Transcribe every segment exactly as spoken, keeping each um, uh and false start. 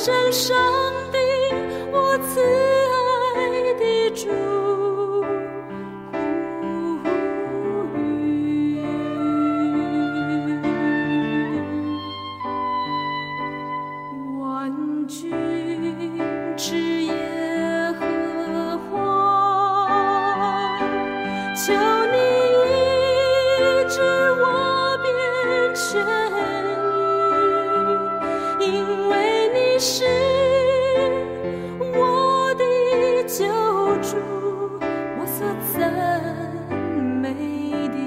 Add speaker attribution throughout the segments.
Speaker 1: 生上帝，我慈爱的主。万军之耶和华，求你医治我边痊愈，因为你是我的救主，我所赞美的。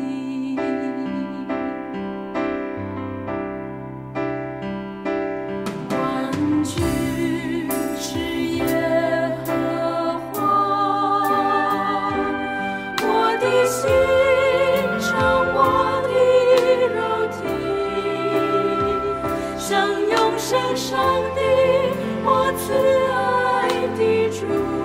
Speaker 1: 万军之耶和华，我的心肠，我的肉体，向永生上帝，我慈爱的主。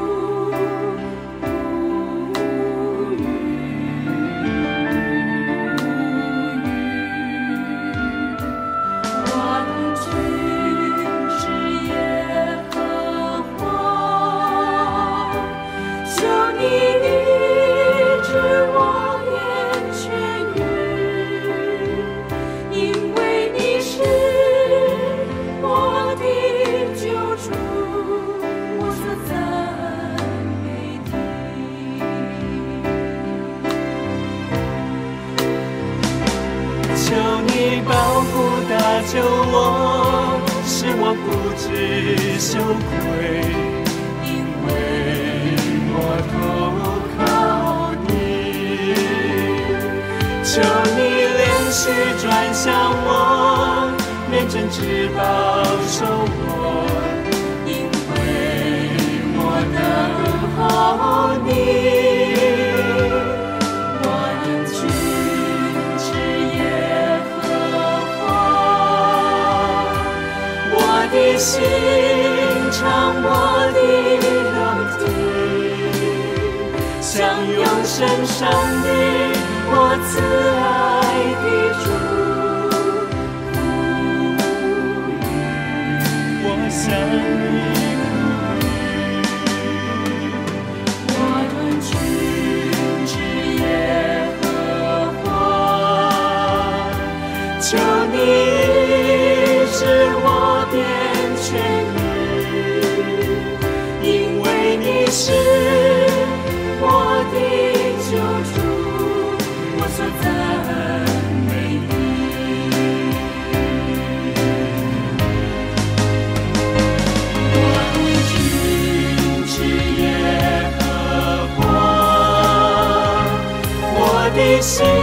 Speaker 1: 万军之耶和华，求你医治我眼痊愈，因为你是我的救主，我所赞美的。
Speaker 2: 求你保护搭救我，使我不知羞愧，因为我投靠你。求你连续转向我，认真只保守我，因为我等候你。万军之耶和华，我的心肠，我的肉体，向永生上帝，我慈爱的主呼吁，我向你
Speaker 1: 万军之耶和华，
Speaker 2: 求你医治我边痊愈，因为你是我的救主，我所赞美的。
Speaker 1: 万军之耶和华，
Speaker 2: 我的心